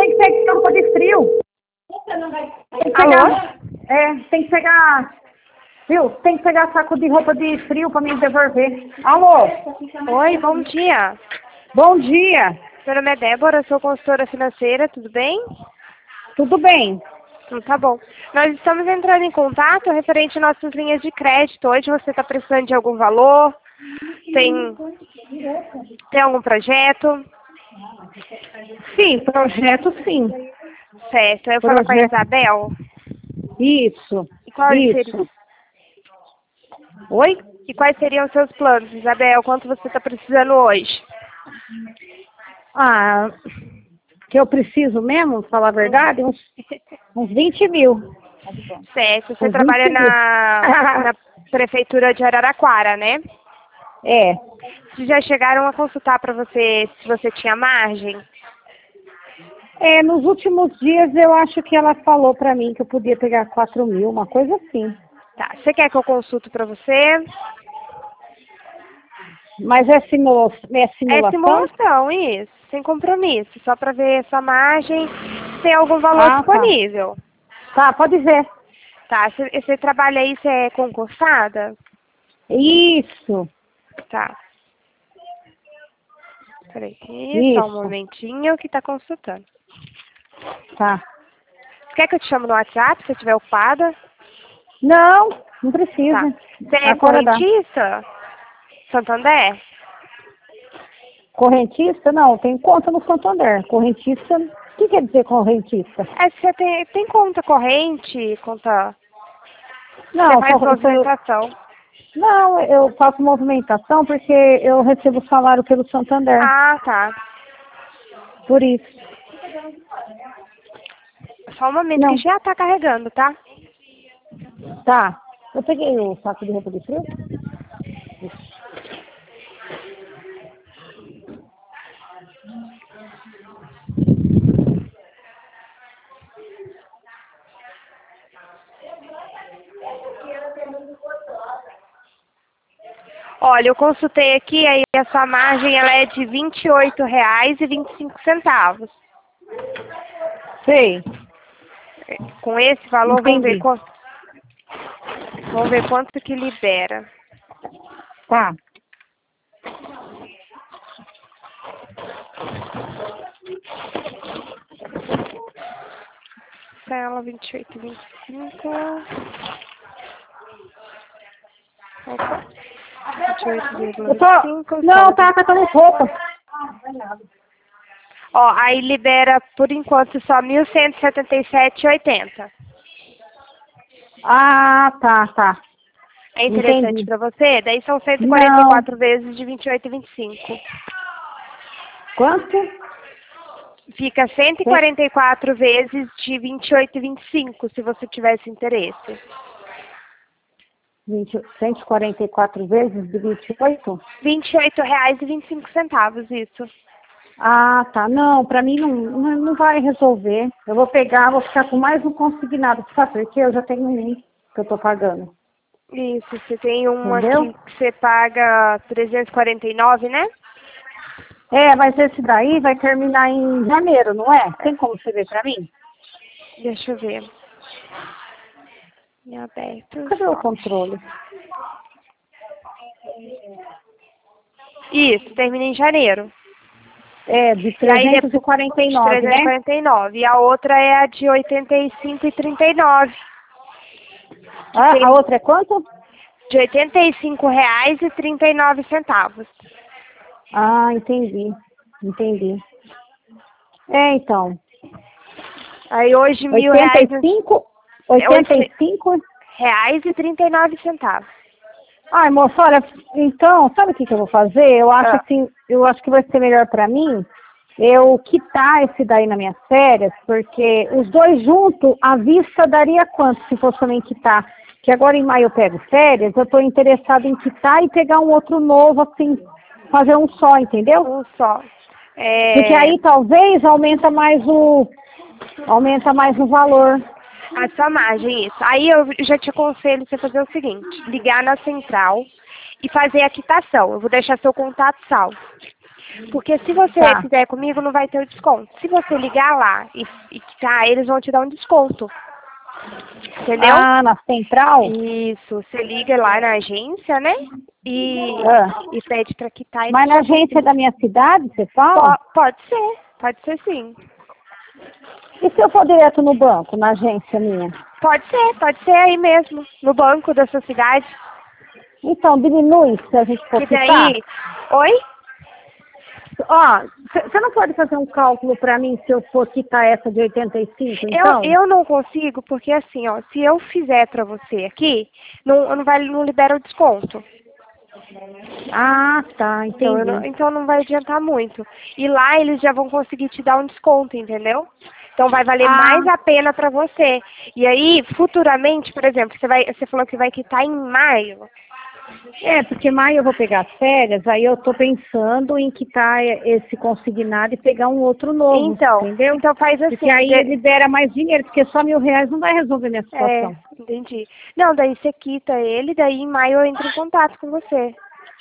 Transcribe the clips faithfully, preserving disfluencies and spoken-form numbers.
tem que pegar roupa de frio. Tem que pegar, Alô? é, tem que pegar, viu? Tem que pegar saco de roupa de frio pra me devolver. Alô? Oi, bom dia. Bom dia. Meu nome é Débora, sou consultora financeira, tudo bem? Tudo bem? Hum, Tá bom. Nós estamos entrando em contato referente às nossas linhas de crédito. Hoje você está precisando de algum valor? Tem, tem algum projeto? Sim, projeto sim. Certo. Eu falo com a Projeto. Isabel. Isso, E quais, seri... isso. Oi? e quais seriam os seus planos, Isabel? Quanto você está precisando hoje? Ah, que eu preciso mesmo, falar a verdade, uns, uns vinte mil. Certo. Você Uns trabalha vinte mil. na, na prefeitura de Araraquara, né? É. Vocês já chegaram a consultar para você se você tinha margem? É, nos últimos dias eu acho que ela falou pra mim que eu podia pegar quatro mil, uma coisa assim. Tá. Você quer que eu consulte para você? Mas é, simula é É simulação? simulação, isso. Sem compromisso. Só para ver essa margem, se tem algum valor Ah, tá. disponível. Tá, pode ver. Tá. Você, você trabalha aí, você é concursada? Isso, Tá. Peraí, aqui, só um isso, momentinho que tá consultando. tá. Você quer que eu te chame no WhatsApp, se estiver ocupada? Não, não Tá. precisa. Você é Agora dá. correntista? Santander? Correntista? Não, tem conta no Santander. Correntista, o que quer dizer correntista? É, você tem, tem conta corrente, conta... Você Não, faz só- eu, movimentação. não, eu faço movimentação porque eu recebo salário pelo Santander. Ah, tá. Por isso. Só um momento que Não, já tá carregando, tá? tá. Eu peguei o saco de roupa de frio. Olha, eu consultei aqui, aí a sua margem ela é de vinte e oito reais e vinte e cinco centavos. Sei, Com esse valor, vamos ver entendi. quanto, vamos ver quanto que libera. Tá. Ela vinte e oito, vinte e cinco. Opa. vinte e oito vírgula Eu vinte e tô... cinco. Não, tá catando roupa. Ó, aí libera por enquanto só mil cento e setenta e sete e oitenta. Ah, tá, tá. É interessante Entendi. pra você? Daí são cento e quarenta e Não. quatro vezes de vinte e oito e vinte e cinco. Quanto? Fica cento e quarenta e quatro vezes de vinte e oito e vinte e cinco, se você tivesse interesse. vinte, cento e quarenta e quatro vezes de vinte e oito? vinte e oito reais e vinte e cinco centavos, isso. Ah, tá. Não, pra mim não, não, não vai resolver. Eu vou pegar, vou ficar com mais um consignado. Sabe por quê? Eu já tenho um que eu tô pagando. Isso, você tem um aqui Entendeu? que você paga trezentos e quarenta e nove, né? É, mas esse daí vai terminar em janeiro, não é? Tem como você ver pra mim? Deixa eu ver. Em aberto. Cadê o controle? Isso, termina em janeiro. É, de E aí trezentos e depois quarenta e de nove, trezentos e né? quarenta e nove. E a outra é a de oitenta e cinco e trinta e nove. Que Ah, a tem outra é quanto? de oitenta e cinco reais e trinta e nove centavos. Ah, entendi. Entendi. É, então. Aí hoje mil oitenta reais, e cinco, é oitenta e oitocentos cinco. reais e trinta e nove centavos. Ai, moça, olha, então, sabe o que, que eu vou fazer? Eu acho Ah, assim, eu acho que vai ser melhor pra mim eu quitar esse daí nas minhas férias, porque os dois juntos, a vista daria quanto se fosse também quitar? Que agora em maio eu pego férias, eu tô interessada em quitar e pegar um outro novo, assim, fazer um só, entendeu? um só. Porque É, aí talvez aumenta mais o, aumenta mais o valor. a sua margem, isso. Aí eu já te aconselho você fazer o seguinte, ligar na central e fazer a quitação. Eu vou deixar seu contato salvo. Porque se você Tá. fizer comigo, não vai ter o desconto. Se você ligar lá e, e quitar, eles vão te dar um desconto. Entendeu? Ah, na central? Isso. Você liga lá na agência, né? E, Ah. e pede pra quitar. Eles Mas na agência da minha cidade, você fala? Po- Pode ser. Pode ser sim. E se eu for direto no banco, na agência minha? Pode ser. Pode ser aí mesmo. No banco da sua cidade. Então, diminui se a gente for Que quitar? daí... Oi? Ó, você não pode fazer um cálculo para mim se eu for quitar essa de oitenta e cinco, Eu, então? eu não consigo, porque assim, ó, se eu fizer pra você aqui, não, não, vai, não libera o desconto. Ah, tá, Então, eu entendi. não, então não vai adiantar muito. E lá eles já vão conseguir te dar um desconto, entendeu? Então vai valer Ah, mais a pena pra você. E aí, futuramente, por exemplo, você, vai, você falou que vai quitar em maio. é, porque maio eu vou pegar férias, aí eu tô pensando em quitar esse consignado e pegar um outro novo, Então, entendeu? então faz assim. Porque aí de- libera mais dinheiro, porque só mil reais não vai resolver minha É, situação. entendi. Não, daí você quita ele, daí em maio eu entro em contato com você.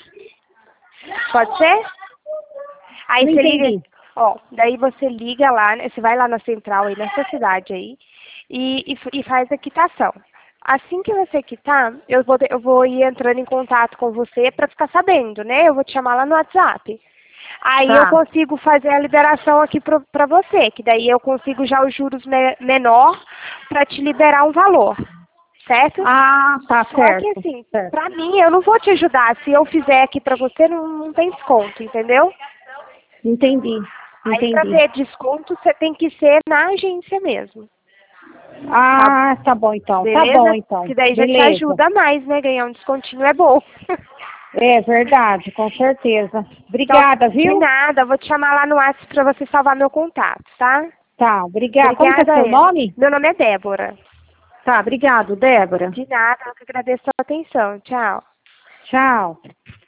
Pode ser? Aí Não você liga, entendi. ó, daí você liga lá, né, você vai lá na central aí, nessa cidade aí, e, e, f- e faz a quitação. Assim que você quitar, eu vou, de- eu vou ir entrando em contato com você para ficar sabendo, né? Eu vou te chamar lá no WhatsApp. Aí eu Tá. consigo fazer a liberação aqui pro- pra você, que daí eu consigo já os juros me- menor para te liberar um valor, certo? Ah, tá Só que certo. assim, Certo. pra mim, eu não vou te ajudar. Se eu fizer aqui pra você, não, não tem desconto, entendeu? Entendi. Aí pra Entendi. ter desconto, você tem que ser na agência mesmo. Tá? Ah, tá bom então. Tá bom Beleza? então. Que daí já te Beleza. ajuda mais, né? Ganhar um descontinho é bom. É verdade, com certeza. Então, Obrigada, de viu? nada, eu vou te chamar lá no WhatsApp pra você salvar meu contato, tá? Tá, obrigada. Como que é Obrigada, seu é. nome? Meu nome é Débora. Tá, obrigado, Débora. De nada, eu que agradeço a sua atenção. Tchau. Tchau.